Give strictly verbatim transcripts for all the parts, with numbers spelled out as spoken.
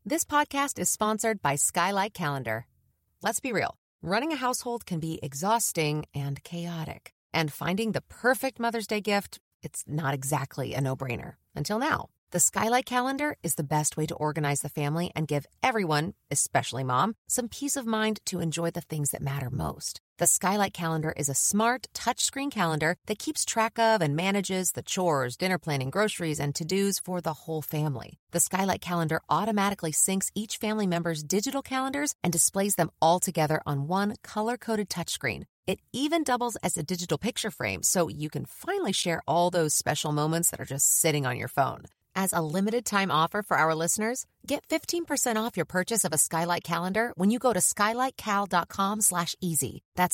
This podcast is sponsored by Skylight Calendar. Let's be real. Running a household can be exhausting and chaotic. And finding the perfect Mother's Day gift, it's not exactly a no-brainer. Until now. The Skylight Calendar is the best way to organize the family and give everyone, especially mom, some peace of mind to enjoy the things that matter most. The Skylight Calendar is a smart, touchscreen calendar that keeps track of and manages the chores, dinner planning, groceries, and to-dos for the whole family. The Skylight Calendar automatically syncs each family member's digital calendars and displays them all together on one color-coded touchscreen. It even doubles as a digital picture frame, so you can finally share all those special moments that are just sitting on your phone. As a limited-time offer for our listeners, get fifteen percent off your purchase of a Skylight Calendar when you go to skylightcal.com slash easy. That's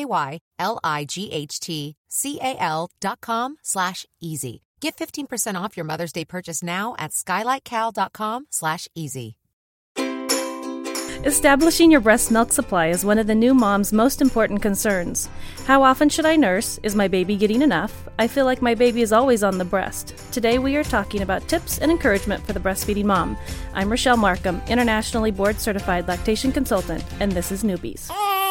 S-K-Y-L-I-G-H-T-C-A-L dot com slash easy. Get fifteen percent off your Mother's Day purchase now at skylightcal.com slash easy. Establishing your breast milk supply is one of the new mom's most important concerns. How often should I nurse? Is my baby getting enough? I feel like my baby is always on the breast. Today we are talking about tips and encouragement for the breastfeeding mom. I'm Rochelle Markham, internationally board-certified lactation consultant, and this is Newbies.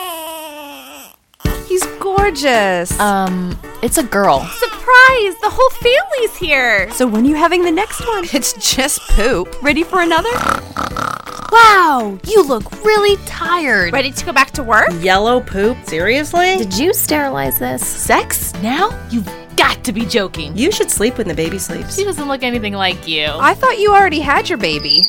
He's gorgeous. Um, it's a girl. Surprise! The whole family's here. So when are you having the next one? It's just poop. Ready for another? Wow, you look really tired. Ready to go back to work? Yellow poop? Seriously? Did you sterilize this? Sex? Now? You've got to be joking. You should sleep when the baby sleeps. She doesn't look anything like you. I thought you already had your baby.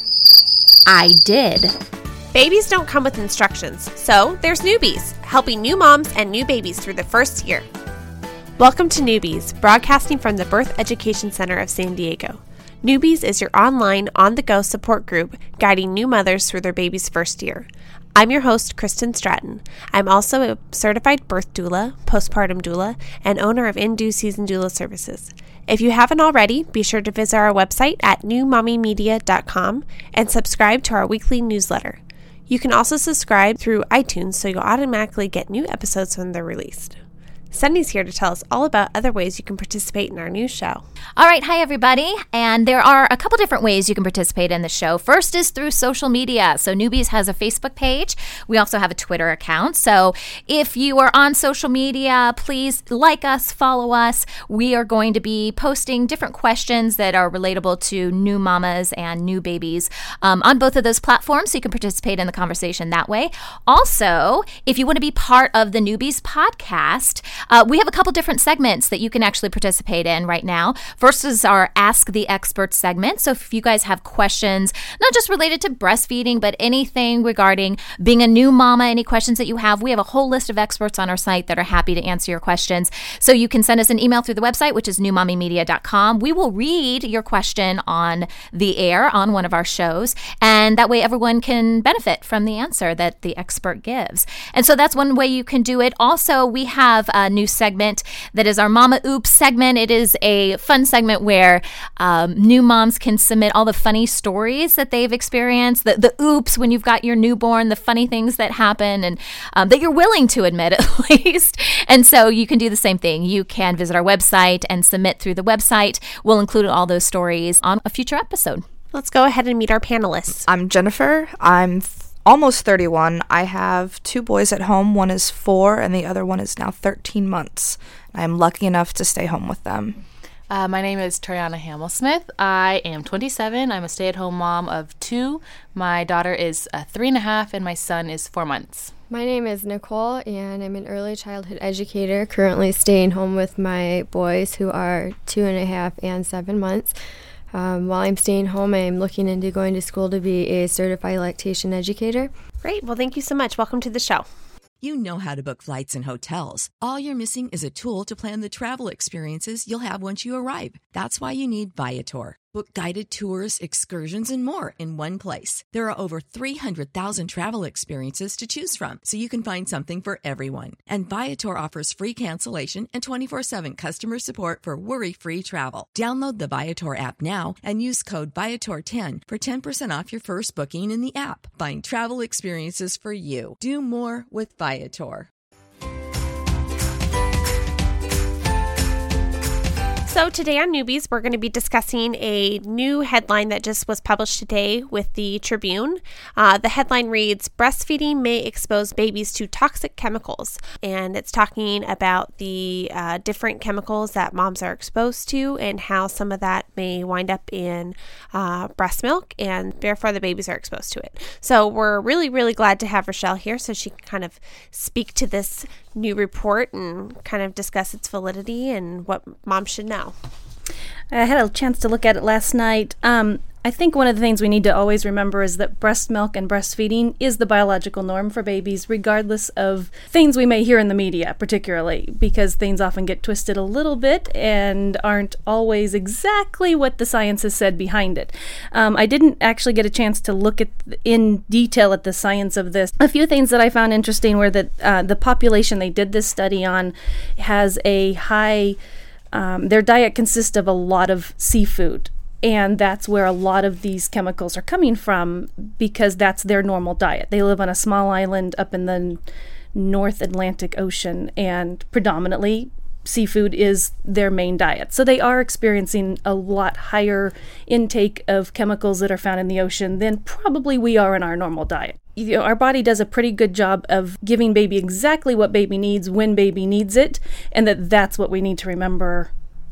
I did. Babies don't come with instructions, so there's Newbies, helping new moms and new babies through the first year. Welcome to Newbies, broadcasting from the Birth Education Center of San Diego. Newbies is your online, on-the-go support group guiding new mothers through their baby's first year. I'm your host, Kristen Stratton. I'm also a certified birth doula, postpartum doula, and owner of In Due Season Doula Services. If you haven't already, be sure to visit our website at new mommy media dot com and subscribe to our weekly newsletter. You can also subscribe through iTunes so you'll automatically get new episodes when they're released. Sunny's here to tell us all about other ways you can participate in our new show. All right, hi everybody. And there are a couple different ways you can participate in the show. First is through social media. So Newbies has a Facebook page. We also have a Twitter account. So if you are on social media, please like us, follow us. We are going to be posting different questions that are relatable to new mamas and new babies um, on both of those platforms, so you can participate in the conversation that way. Also, if you want to be part of the Newbies podcast, Uh, we have a couple different segments that you can actually participate in right now. First is our Ask the Expert segment. So if you guys have questions, not just related to breastfeeding, but anything regarding being a new mama, any questions that you have, we have a whole list of experts on our site that are happy to answer your questions. So you can send us an email through the website, which is new mommy media dot com. We will read your question on the air on one of our shows, and that way everyone can benefit from the answer that the expert gives. And so that's one way you can do it. Also, we have a new segment that is our Mama Oops segment. It is a fun segment where um, new moms can submit all the funny stories that they've experienced, the, the oops when you've got your newborn, the funny things that happen, and um, that you're willing to admit at least. And so you can do the same thing. You can visit our website and submit through the website. We'll include all those stories on a future episode. Let's go ahead and meet our panelists. I'm Jennifer. I'm th- almost thirty-one. I have two boys at home. One is four and the other one is now thirteen months. I'm lucky enough to stay home with them. Uh, my name is Toriana Hamel-Smith. I am twenty-seven. I'm a stay-at-home mom of two. My daughter is uh, three and a half and my son is four months. My name is Nicole, and I'm an early childhood educator, currently staying home with my boys who are two and a half and seven months. Um, while I'm staying home, I'm looking into going to school to be a certified lactation educator. Great. Well, thank you so much. Welcome to the show. You know how to book flights and hotels. All you're missing is a tool to plan the travel experiences you'll have once you arrive. That's why you need Viator. Book guided tours, excursions, and more in one place. There are over three hundred thousand travel experiences to choose from, so you can find something for everyone. And Viator offers free cancellation and twenty-four seven customer support for worry-free travel. Download the Viator app now and use code Viator ten for ten percent off your first booking in the app. Find travel experiences for you. Do more with Viator. So today on Newbies, we're going to be discussing a new headline that just was published today with the Tribune. Uh, the headline reads, "Breastfeeding may expose babies to toxic chemicals." And it's talking about the uh, different chemicals that moms are exposed to and how some of that may wind up in uh, breast milk, and therefore the babies are exposed to it. So we're really, really glad to have Rochelle here so she can kind of speak to this new report and kind of discuss its validity and what moms should know. I had a chance to look at it last night. Um, I think one of the things we need to always remember is that breast milk and breastfeeding is the biological norm for babies, regardless of things we may hear in the media, particularly, because things often get twisted a little bit and aren't always exactly what the science has said behind it. Um, I didn't actually get a chance to look at in detail at the science of this. A few things that I found interesting were that uh, the population they did this study on has a high, um, their diet consists of a lot of seafood. And that's where a lot of these chemicals are coming from because that's their normal diet. They live on a small island up in the North Atlantic Ocean, and predominantly seafood is their main diet. So they are experiencing a lot higher intake of chemicals that are found in the ocean than probably we are in our normal diet. You know, our body does a pretty good job of giving baby exactly what baby needs when baby needs it, and that that's what we need to remember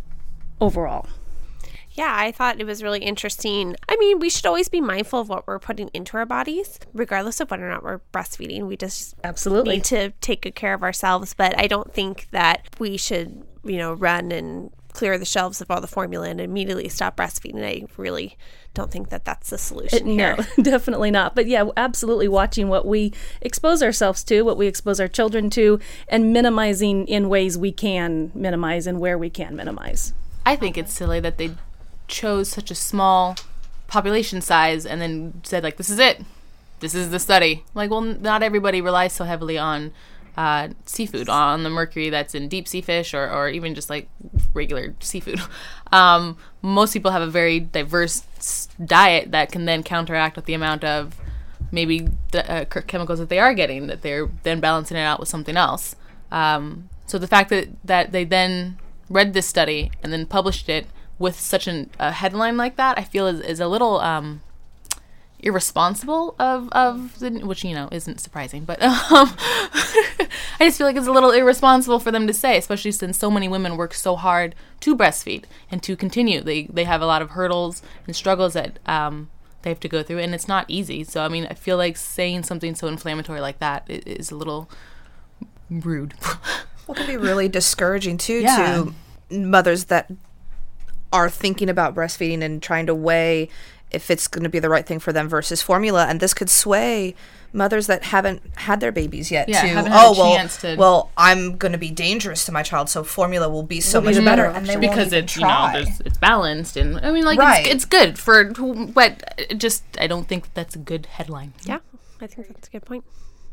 overall. Yeah, I thought it was really interesting. I mean, we should always be mindful of what we're putting into our bodies, regardless of whether or not we're breastfeeding. We just absolutely need to take good care of ourselves. But I don't think that we should, you know, run and clear the shelves of all the formula and immediately stop breastfeeding. I really don't think that that's the solution it, here. No, definitely not. But yeah, absolutely watching what we expose ourselves to, what we expose our children to, and minimizing in ways we can minimize and where we can minimize. I think it's silly that they chose such a small population size and then said, like, this is it. This is the study. Like, well, not everybody relies so heavily on uh, seafood, on the mercury that's in deep sea fish or, or even just, like, regular seafood. Um, most people have a very diverse diet that can then counteract with the amount of maybe the uh, chemicals that they are getting, that they're then balancing it out with something else. Um, so the fact that, that they then read this study and then published it with such an, a headline like that, I feel is, is a little um, irresponsible of, of the, which, you know, isn't surprising, but um, I just feel like it's a little irresponsible for them to say, especially since so many women work so hard to breastfeed and to continue. They they have a lot of hurdles and struggles that um, they have to go through, and it's not easy. So, I mean, I feel like saying something so inflammatory like that is a little rude. Well, it can be really discouraging, too, yeah. to mothers that are thinking about breastfeeding and trying to weigh if it's going to be the right thing for them versus formula. And this could sway mothers that haven't had their babies yet yeah, to, haven't had oh, a well, chance to well, I'm going to be dangerous to my child, so formula will be so will much be better. better And they because won't even it's, you know, try. there's, it's balanced. And, I mean, like, Right. it's, it's good for, but it just, I don't think that's a good headline. Yeah, I think that's a good point.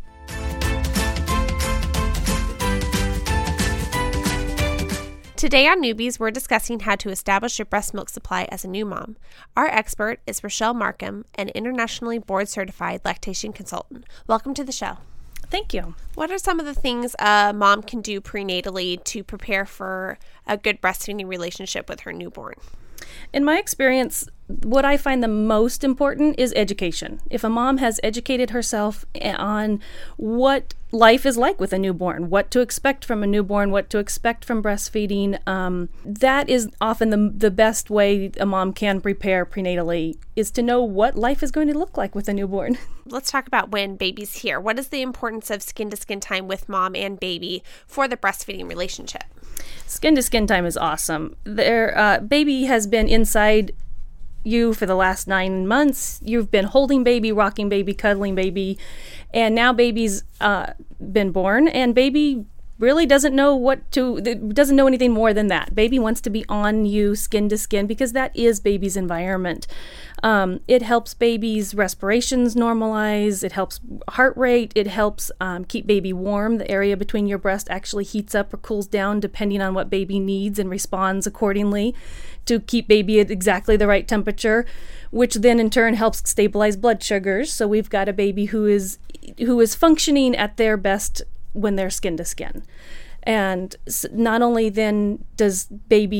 Today on Newbies, we're discussing how to establish your breast milk supply as a new mom. Our expert is Rochelle Markham, an internationally board-certified lactation consultant. Welcome to the show. Thank you. What are some of the things a mom can do prenatally to prepare for a good breastfeeding relationship with her newborn? In my experience, what I find the most important is education. If a mom has educated herself on what life is like with a newborn, what to expect from a newborn, what to expect from breastfeeding, um, that is often the, the best way a mom can prepare prenatally, is to know what life is going to look like with a newborn. Let's talk about when baby's here. What is the importance of skin-to-skin time with mom and baby for the breastfeeding relationship? Skin-to-skin time is awesome. Their uh, baby has been inside you for the last nine months. You've been holding baby, rocking baby, cuddling baby, and now baby's uh, been born, and baby really doesn't know what to, doesn't know anything more than that. Baby wants to be on you skin to skin because that is baby's environment. Um, it helps baby's respirations normalize. It helps heart rate. It helps um, keep baby warm. The area between your breast actually heats up or cools down depending on what baby needs and responds accordingly to keep baby at exactly the right temperature, which then in turn helps stabilize blood sugars. So we've got a baby who is who is functioning at their best when they're skin to skin. And not only then does baby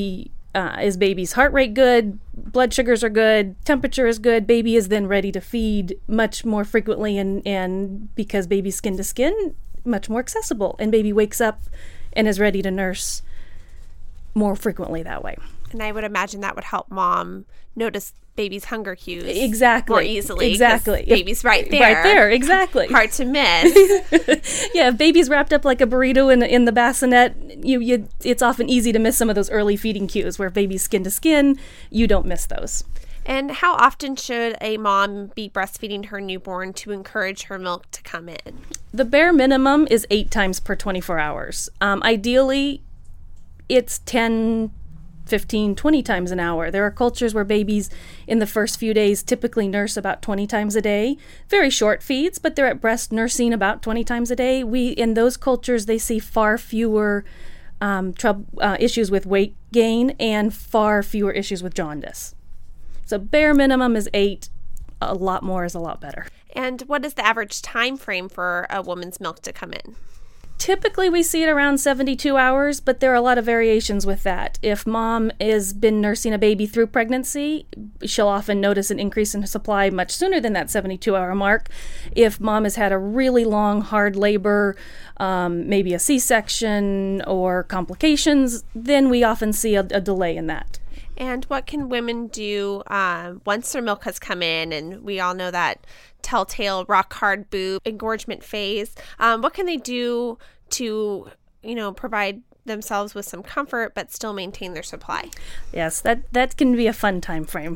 uh, is baby's heart rate good, blood sugars are good, temperature is good, baby is then ready to feed much more frequently, and, and because baby's skin to skin, much more accessible, and baby wakes up and is ready to nurse more frequently that way. And I would imagine that would help mom notice baby's hunger cues exactly more easily. Exactly. Baby's right there. Right there, exactly. Hard to miss. Yeah, if baby's wrapped up like a burrito in in the bassinet, you you it's often easy to miss some of those early feeding cues where baby's skin to skin, you don't miss those. And how often should a mom be breastfeeding her newborn to encourage her milk to come in? The bare minimum is eight times per twenty-four hours. Um, ideally, it's ten, fifteen, twenty times an hour. There are cultures where babies in the first few days typically nurse about twenty times a day. Very short feeds, but they're at breast nursing about twenty times a day. We in those cultures, they see far fewer um, trub- uh, issues with weight gain and far fewer issues with jaundice. So bare minimum is eight. A lot more is a lot better. And what is the average time frame for a woman's milk to come in? Typically, we see it around seventy-two hours, but there are a lot of variations with that. If mom has been nursing a baby through pregnancy, she'll often notice an increase in supply much sooner than that seventy-two hour mark. If mom has had a really long, hard labor, um, maybe a C-section or complications, then we often see a, a delay in that. And what can women do um, once their milk has come in? And we all know that telltale rock hard boob engorgement phase. Um, what can they do to, you know, provide themselves with some comfort but still maintain their supply? Yes, that that can be a fun time frame,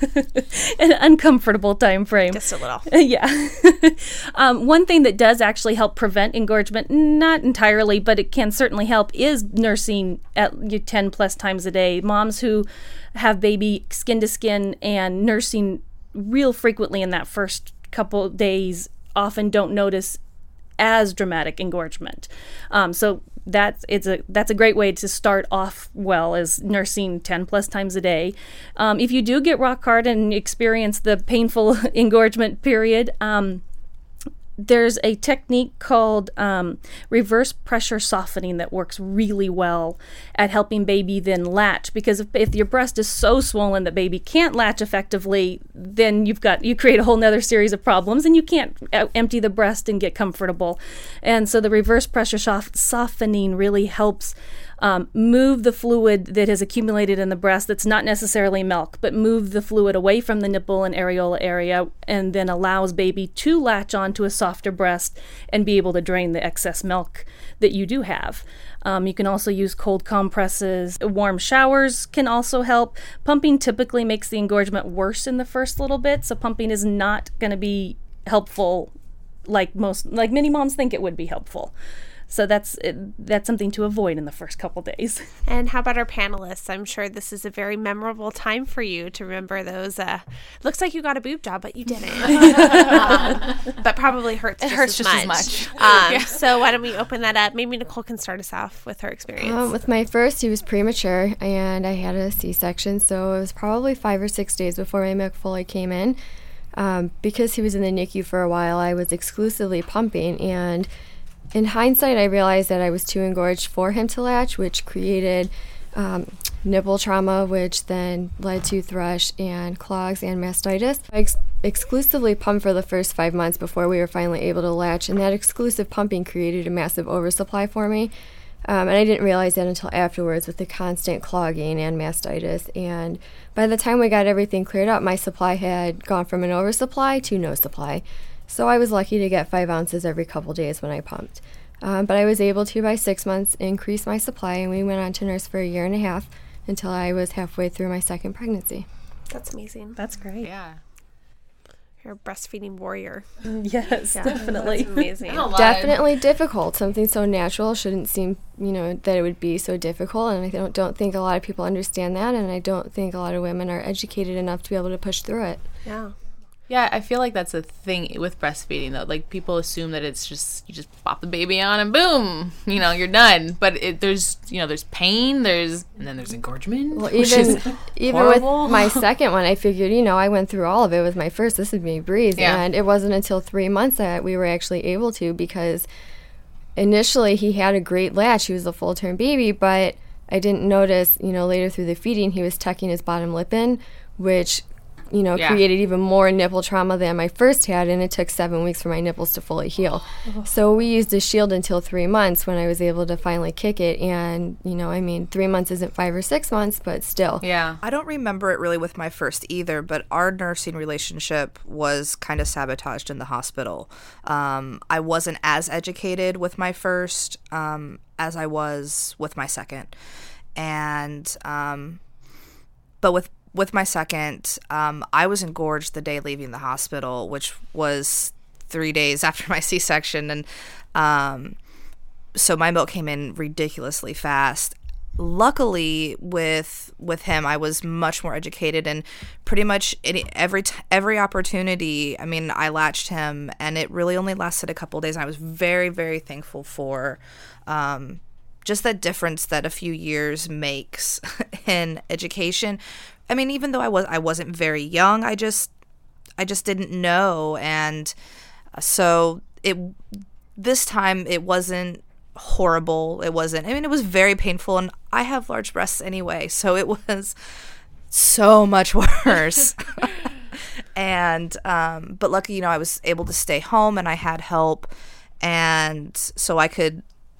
an uncomfortable time frame. Just a little. Yeah. um, one thing that does actually help prevent engorgement, not entirely, but it can certainly help, is nursing at ten plus times a day. Moms who have baby skin to skin and nursing real frequently in that first couple days often don't notice as dramatic engorgement. Um, so that's it's a that's a great way to start off well, is nursing ten plus times a day. Um, if you do get rock hard and experience the painful engorgement period, um, there's a technique called um, reverse pressure softening that works really well at helping baby then latch. Because if, if your breast is so swollen that baby can't latch effectively, then you've got you create a whole nother series of problems, and you can't empty the breast and get comfortable. And so the reverse pressure sof- softening really helps Um, move the fluid that has accumulated in the breast that's not necessarily milk, but move the fluid away from the nipple and areola area, and then allows baby to latch onto a softer breast and be able to drain the excess milk that you do have. Um, you can also use cold compresses. Warm showers can also help. Pumping typically makes the engorgement worse in the first little bit, so pumping is not going to be helpful like most, like many moms think it would be helpful. So that's that's something to avoid in the first couple days. And how about our panelists? I'm sure this is a very memorable time for you to remember those. Uh, looks like you got a boob job, but you didn't. um, but probably hurts. It just hurts as just much. as much. Um, Yeah. So why don't we open that up? Maybe Nicole can start us off with her experience. Um, with my first, he was premature, and I had a C-section, so it was probably five or six days before my milk fully came in. Um, because he was in the N I C U for a while, I was exclusively pumping, and in hindsight, I realized that I was too engorged for him to latch, which created um, nipple trauma, which then led to thrush and clogs and mastitis. I ex- exclusively pumped for the first five months before we were finally able to latch, and that exclusive pumping created a massive oversupply for me. Um, and I didn't realize that until afterwards with the constant clogging and mastitis. And by the time we got everything cleared up, my supply had gone from an oversupply to no supply. So I was lucky to get five ounces every couple days when I pumped. Um, but I was able to, by six months, increase my supply, and we went on to nurse for a year and a half until I was halfway through my second pregnancy. That's amazing. That's great. Yeah. You're a breastfeeding warrior. Yes, Yeah, definitely. That's amazing. Definitely difficult. Something so natural shouldn't seem, you know, that it would be so difficult, and I don't, don't think a lot of people understand that, and I don't think a lot of women are educated enough to be able to push through it. Yeah. Yeah, I feel like that's a thing with breastfeeding, though. Like, people assume that it's just, you just pop the baby on and boom, you know, you're done. But it, there's, you know, there's pain, there's, and then there's engorgement, Well, which even is even horrible. with my second one, I figured, you know, I went through all of it with my first. This would be a breeze. Yeah. And it wasn't until three months that we were actually able to, because initially he had a great latch. He was a full-term baby, but I didn't notice, you know, later through the feeding, he was tucking his bottom lip in, which, you know, Yeah. created even more nipple trauma than my first had, and it took seven weeks for my nipples to fully heal. So we used a shield until three months when I was able to finally kick it, and, you know, I mean, three months isn't five or six months, but still. Yeah. I don't remember it really with my first either, but our nursing relationship was kind of sabotaged in the hospital. Um, I wasn't as educated with my first um, as I was with my second. And, um, but with with my second, um, I was engorged the day leaving the hospital, which was three days after my C-section. And um, so my milk came in ridiculously fast. Luckily, with with him, I was much more educated, and pretty much any, every t- every opportunity, I mean, I latched him, and it really only lasted a couple days. And I was very, very thankful for um, just that difference that a few years makes in education. I mean, even though I was I wasn't very young, I just I just didn't know, and so it this time it wasn't horrible. It wasn't. I mean, it was very painful, and I have large breasts anyway, so it was so much worse. and um, but lucky, you know, I was able to stay home, and I had help, and so I could.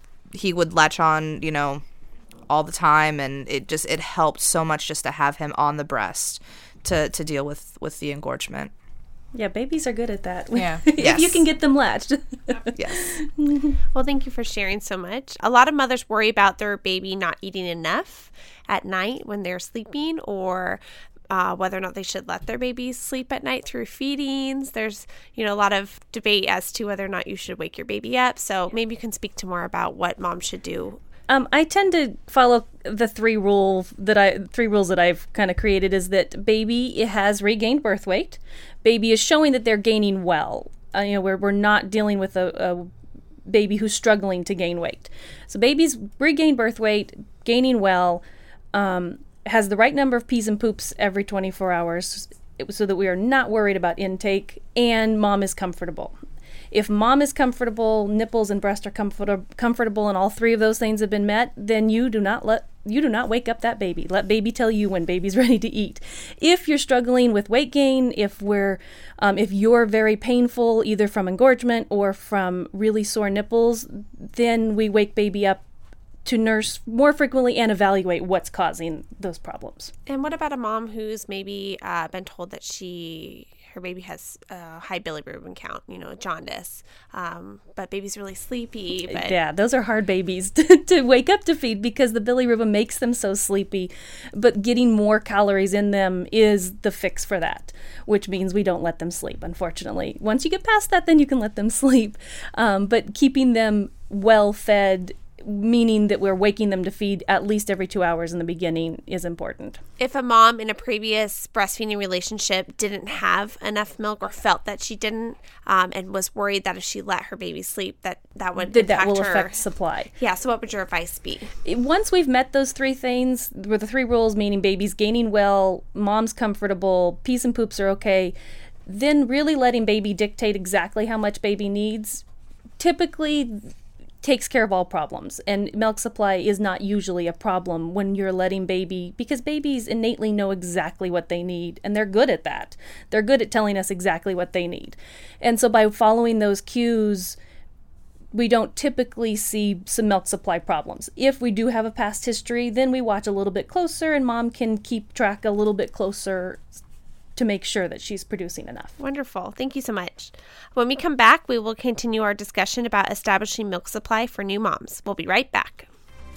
He would latch on, you know, all the time, and it just it helped so much just to have him on the breast to to deal with with the engorgement. Yeah, babies are good at that. Yeah. If Yes. you can get them latched. Yes. Well, thank you for sharing so much. A lot of mothers worry about their baby not eating enough at night when they're sleeping, or uh, whether or not they should let their babies sleep at night through feedings. There's, you know, a lot of debate as to whether or not you should wake your baby up. So maybe you can speak to more about what moms should do. Um, I tend to follow the three rule that I three rules that I've kind of created is that baby has regained birth weight. Baby is showing that they're gaining well. Uh, you know, we're we're not dealing with a, a baby who's struggling to gain weight. So baby's regained birth weight, gaining well, um, has the right number of pees and poops every twenty-four hours, so that we are not worried about intake, and mom is comfortable. If mom is comfortable, nipples and breast are comfort- comfortable, and all three of those things have been met, then you do not let you do not wake up that baby. Let baby tell you when baby's ready to eat. If you're struggling with weight gain, if we're um, if you're very painful either from engorgement or from really sore nipples, then we wake baby up to nurse more frequently and evaluate what's causing those problems. And what about a mom who's maybe uh, been told that she her baby has a high bilirubin count, you know, jaundice, um, but baby's really sleepy. But Yeah, those are hard babies to, to wake up to feed because the bilirubin makes them so sleepy. But getting more calories in them is the fix for that, which means we don't let them sleep, unfortunately. Once you get past that, then you can let them sleep. Um, but keeping them well fed, meaning that we're waking them to feed at least every two hours in the beginning, is important. if a mom in a previous breastfeeding relationship didn't have enough milk or felt that she didn't, um, and was worried that if she let her baby sleep, that that would That, that impact will her. affect supply. Yeah, so what would your advice be? Once we've met those three things, with the three rules, meaning baby's gaining well, mom's comfortable, pees and poops are okay, then really letting baby dictate exactly how much baby needs typically takes care of all problems. And milk supply is not usually a problem when you're letting baby, because babies innately know exactly what they need, and they're good at that. They're good at telling us exactly what they need. And so by following those cues, we don't typically see some milk supply problems. If we do have a past history, then we watch a little bit closer, and mom can keep track a little bit closer to make sure that she's producing enough. Wonderful. Thank you so much. When we come back, we will continue our discussion about establishing milk supply for new moms. We'll be right back.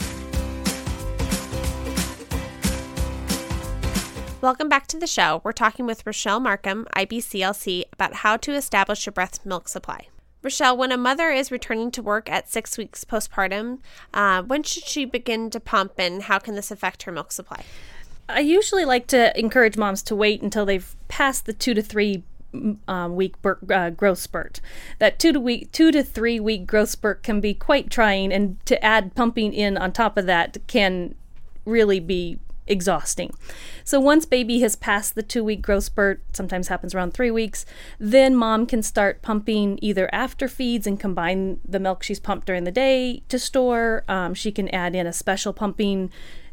Welcome back to the show. We're talking with Rochelle Markham, I B C L C, about how to establish a breast milk supply. Rochelle, when a mother is returning to work at six weeks postpartum, uh, when should she begin to pump, and how can this affect her milk supply? I usually like to encourage moms to wait until they've passed the two to three um, week bur- uh, growth spurt. That two to week, two to three week growth spurt can be quite trying, and to add pumping in on top of that can really be exhausting. So once baby has passed the two-week growth spurt, sometimes happens around three weeks, then mom can start pumping either after feeds and combine the milk she's pumped during the day to store. Um, she can add in a special pumping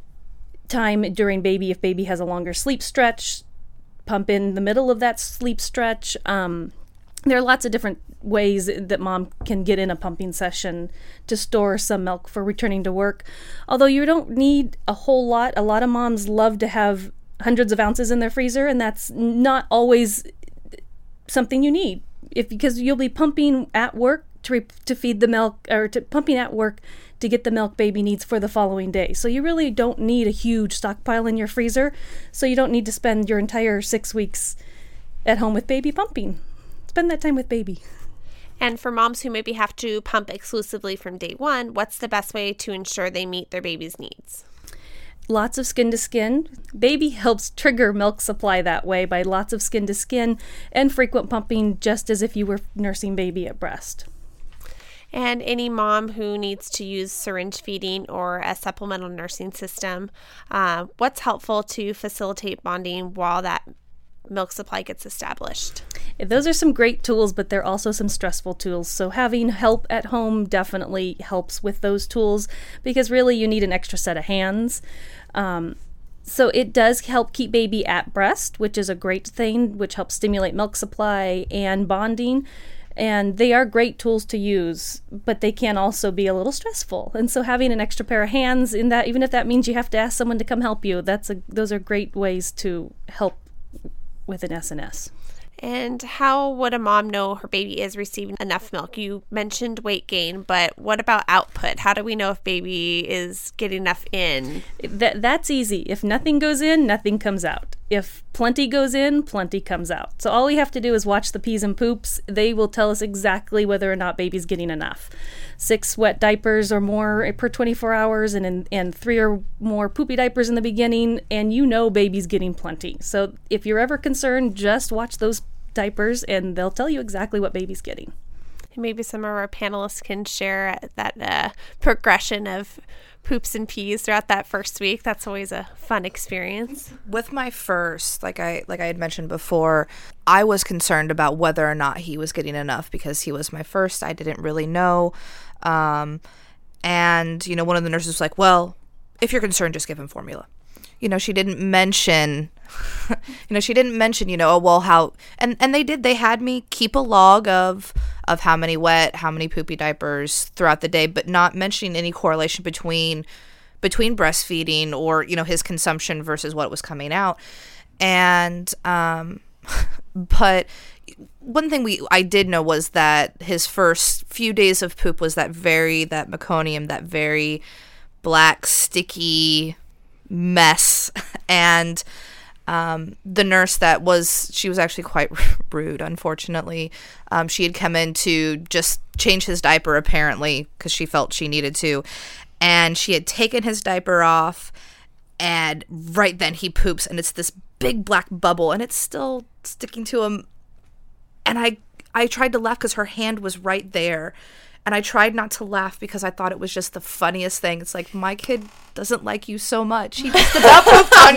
time during baby if baby has a longer sleep stretch, pump in the middle of that sleep stretch. Um, there are lots of different ways that mom can get in a pumping session to store some milk for returning to work. Although you don't need a whole lot. A lot of moms love to have hundreds of ounces in their freezer, and that's not always something you need. If because you'll be pumping at work to re- to feed the milk, or to pumping at work to get the milk baby needs for the following day. So you really don't need a huge stockpile in your freezer. So you don't need to spend your entire six weeks at home with baby pumping. Spend that time with baby. And for moms who maybe have to pump exclusively from day one, what's the best way to ensure they meet their baby's needs? Lots of skin to skin. Baby helps trigger milk supply that way by lots of skin to skin and frequent pumping, just as if you were nursing baby at breast. And any mom who needs to use syringe feeding or a supplemental nursing system, uh, what's helpful to facilitate bonding while that milk supply gets established? Those are some great tools, but they're also some stressful tools. So having help at home definitely helps with those tools, because really you need an extra set of hands. Um, so it does help keep baby at breast, which is a great thing, which helps stimulate milk supply and bonding. And they are great tools to use, but they can also be a little stressful. And so having an extra pair of hands in that, even if that means you have to ask someone to come help you, that's a, those are great ways to help with an S N S. And how would a mom know her baby is receiving enough milk? You mentioned weight gain, but what about output? How do we know if baby is getting enough in? That, that's easy. If nothing goes in, nothing comes out. If plenty goes in, plenty comes out. So all we have to do is watch the pees and poops. They will tell us exactly whether or not baby's getting enough. Six wet diapers or more per twenty-four hours, and in, and three or more poopy diapers in the beginning, and you know baby's getting plenty. So if you're ever concerned, just watch those diapers and they'll tell you exactly what baby's getting. Maybe some of our panelists can share that uh, progression of poops and pees throughout that first week. That's always a fun experience. With my first, like I like I had mentioned before, I was concerned about whether or not he was getting enough because he was my first. I didn't really know. Um, and, you know, one of the nurses was like, well, if you're concerned, just give him formula. You know, she didn't mention, you know, she didn't mention, you know, oh, well, how, and, and they did, they had me keep a log of, of how many wet, how many poopy diapers throughout the day, but not mentioning any correlation between, between breastfeeding or, you know, his consumption versus what was coming out. And, um, but one thing we, I did know was that his first few days of poop was that very, that meconium, that very black, sticky mess. And um, the nurse that was, she was actually quite rude, unfortunately. Um, she had come in to just change his diaper, apparently, because she felt she needed to. And she had taken his diaper off, and right then he poops, and it's this big black bubble, and it's still sticking to him. And I, I tried to laugh because her hand was right there. And I tried not to laugh because I thought it was just the funniest thing. It's like, my kid doesn't like you so much. He just about pooped on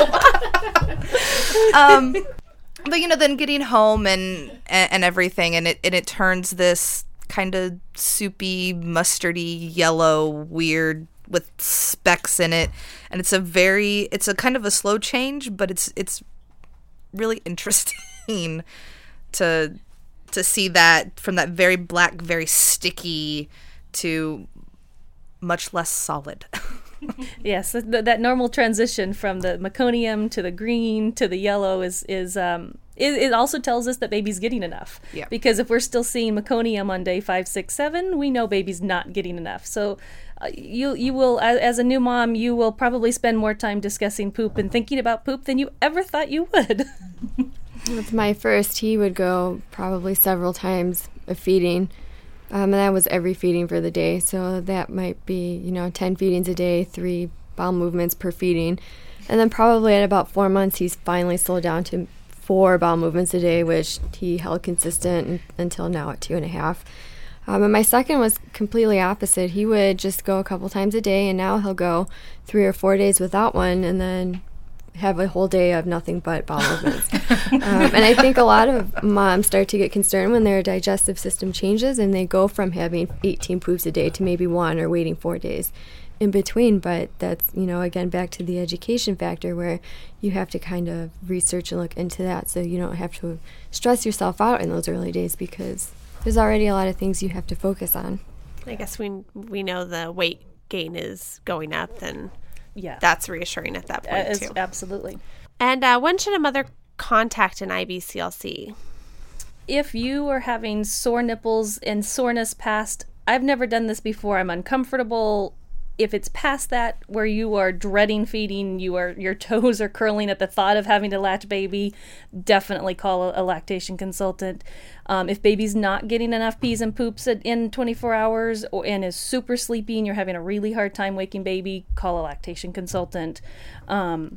you. um, but, you know, then getting home and, and, and everything, and it, and it turns this kind of soupy, mustardy, yellow, weird, with specks in it. And it's a very, it's a kind of a slow change, but it's it's really interesting to... to see that from that very black, very sticky to much less solid. Yes, th- that normal transition from the meconium to the green to the yellow is, is um, it, it also tells us that baby's getting enough. Yeah. Because if we're still seeing meconium on day five, six, seven, we know baby's not getting enough. So uh, you you will, as, as a new mom, you will probably spend more time discussing poop and thinking about poop than you ever thought you would. With my first, he would go probably several times a feeding, um, and that was every feeding for the day. So that might be, you know, ten feedings a day, three bowel movements per feeding. And then probably at about four months, he's finally slowed down to four bowel movements a day, which he held consistent until now at two and a half. Um, and my second was completely opposite. He would just go a couple times a day, and now he'll go three or four days without one, and then have a whole day of nothing but bowel movements. um, and I think a lot of moms start to get concerned when their digestive system changes, and they go from having eighteen poops a day to maybe one or waiting four days in between. But that's, you know, again, back to the education factor where you have to kind of research and look into that so you don't have to stress yourself out in those early days, because there's already a lot of things you have to focus on. I guess we we know the weight gain is going up, and Yeah. that's reassuring at that point, Uh, too. Absolutely. And uh, when should a mother contact an I B C L C? If you are having sore nipples and soreness past, I've never done this before, I'm uncomfortable. If it's past that, where you are dreading feeding, you are your toes are curling at the thought of having to latch baby, definitely call a, a lactation consultant. Um, if baby's not getting enough pees and poops at, in twenty-four hours or, and is super sleepy and you're having a really hard time waking baby, call a lactation consultant. Um,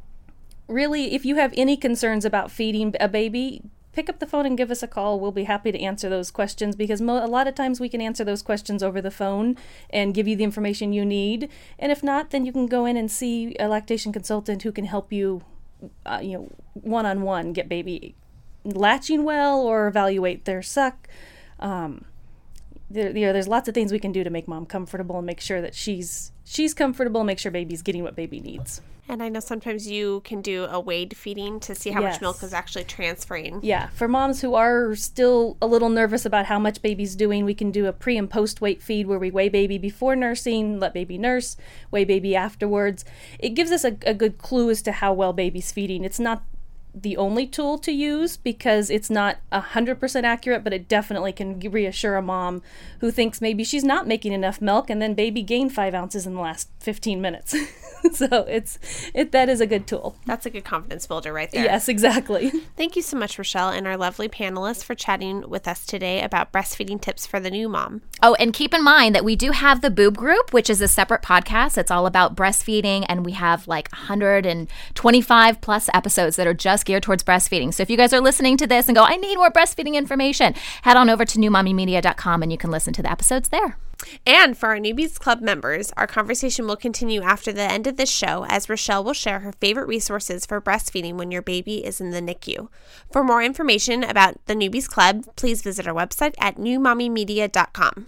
really, if you have any concerns about feeding a baby, pick up the phone and give us a call. We'll be happy to answer those questions, because mo- a lot of times we can answer those questions over the phone and give you the information you need. And if not, then you can go in and see a lactation consultant who can help you, uh, you know, one-on-one get baby latching well or evaluate their suck. Um, there, you know, there's lots of things we can do to make mom comfortable and make sure that she's she's comfortable, make sure baby's getting what baby needs. And I know sometimes you can do a weighed feeding to see how Yes. much milk is actually transferring. Yeah, for moms who are still a little nervous about how much baby's doing, we can do a pre and post weight feed where we weigh baby before nursing, let baby nurse, weigh baby afterwards. It gives us a, a good clue as to how well baby's feeding. It's not the only tool to use because it's not one hundred percent accurate, but it definitely can reassure a mom who thinks maybe she's not making enough milk and then baby gained five ounces in the last fifteen minutes. So it's it that is a good tool. That's a good confidence builder right there. Yes, exactly. Thank you so much, Rochelle, and our lovely panelists for chatting with us today about breastfeeding tips for the new mom. Oh, and keep in mind that we do have the Boob Group, which is a separate podcast. It's all about breastfeeding, and we have like one hundred twenty-five plus episodes that are just geared towards breastfeeding. So if you guys are listening to this and go, I need more breastfeeding information, head on over to new mommy media dot com and you can listen to the episodes there. And for our Newbies Club members, our conversation will continue after the end of this show, as Rochelle will share her favorite resources for breastfeeding when your baby is in the N I C U. For more information about the Newbies Club, please visit our website at new mommy media dot com.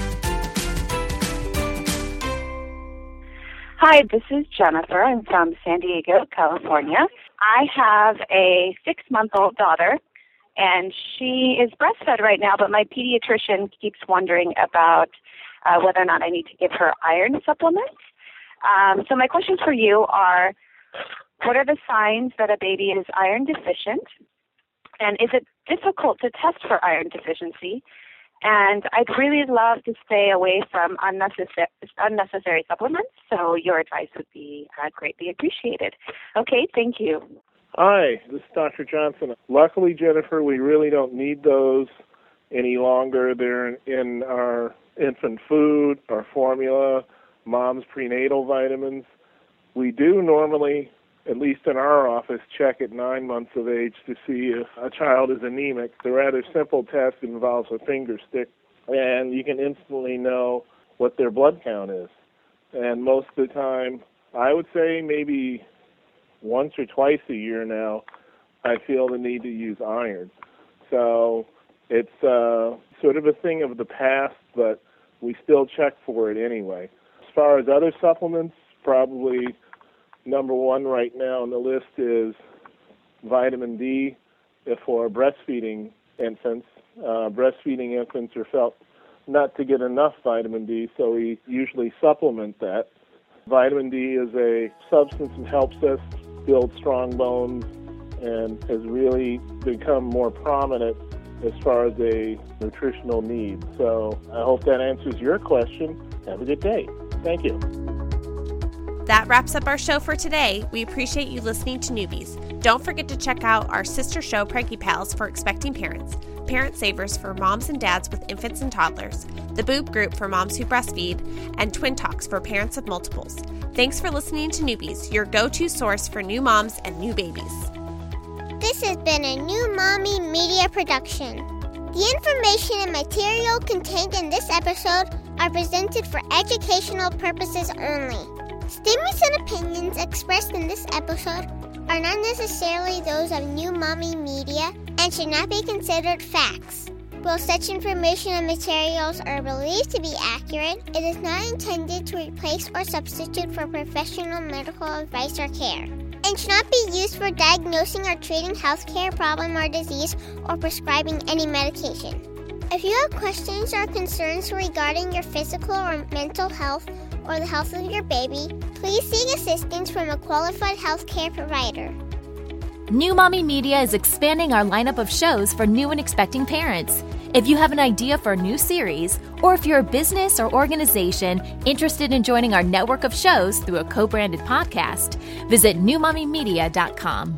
Hi, this is Jennifer. I'm from San Diego, California. I have a six-month-old daughter, and she is breastfed right now, but my pediatrician keeps wondering about uh, whether or not I need to give her iron supplements. Um, so my questions for you are, what are the signs that a baby is iron deficient? And is it difficult to test for iron deficiency? And I'd really love to stay away from unnecessary, unnecessary supplements, so your advice would be uh, greatly appreciated. Okay, thank you. Hi, this is Doctor Johnson. Luckily, Jennifer, we really don't need those any longer. They're in our infant food, our formula, mom's prenatal vitamins. We do normally, at least in our office, check at nine months of age to see if a child is anemic. The rather simple test involves a finger stick, and you can instantly know what their blood count is. And most of the time, I would say maybe once or twice a year now, I feel the need to use iron. So it's uh, sort of a thing of the past, but we still check for it anyway. As far as other supplements, probably number one right now on the list is vitamin D for breastfeeding infants. Uh, breastfeeding infants are felt not to get enough vitamin D, so we usually supplement that. Vitamin D is a substance that helps us build strong bones and has really become more prominent as far as a nutritional need. So I hope that answers your question. Have a good day. Thank you. That wraps up our show for today. We appreciate you listening to Newbies. Don't forget to check out our sister show, Preggy Pals, for expecting parents, Parent Savers for moms and dads with infants and toddlers, the Boob Group for moms who breastfeed, and Twin Talks for parents of multiples. Thanks for listening to Newbies, your go-to source for new moms and new babies. This has been a New Mommy Media production. The information and material contained in this episode are presented for educational purposes only. Statements and opinions expressed in this episode are not necessarily those of New Mommy Media and should not be considered facts. While such information and materials are believed to be accurate, it is not intended to replace or substitute for professional medical advice or care, and should not be used for diagnosing or treating healthcare problem or disease or prescribing any medication. If you have questions or concerns regarding your physical or mental health or the health of your baby, please seek assistance from a qualified healthcare provider. New Mommy Media is expanding our lineup of shows for new and expecting parents. If you have an idea for a new series, or if you're a business or organization interested in joining our network of shows through a co-branded podcast, visit new mommy media dot com.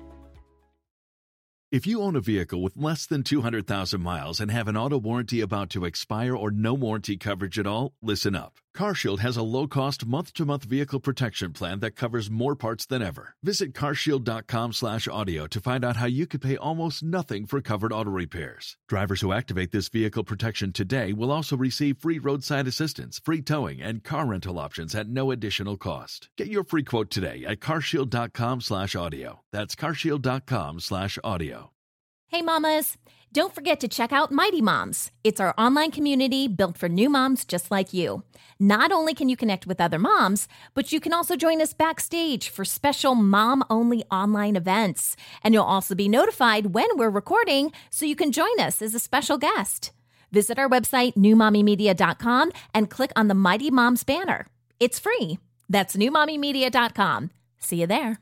If you own a vehicle with less than two hundred thousand miles and have an auto warranty about to expire or no warranty coverage at all, listen up. CarShield has a low-cost month-to-month vehicle protection plan that covers more parts than ever. Visit carshield.com slash audio to find out how you could pay almost nothing for covered auto repairs. Drivers who activate this vehicle protection today will also receive free roadside assistance, free towing, and car rental options at no additional cost. Get your free quote today at carshield.com slash audio. That's carshield.com slash audio. Hey mamas, don't forget to check out Mighty Moms. It's our online community built for new moms just like you. Not only can you connect with other moms, but you can also join us backstage for special mom-only online events. And you'll also be notified when we're recording so you can join us as a special guest. Visit our website, new mommy media dot com, and click on the Mighty Moms banner. It's free. That's new mommy media dot com. See you there.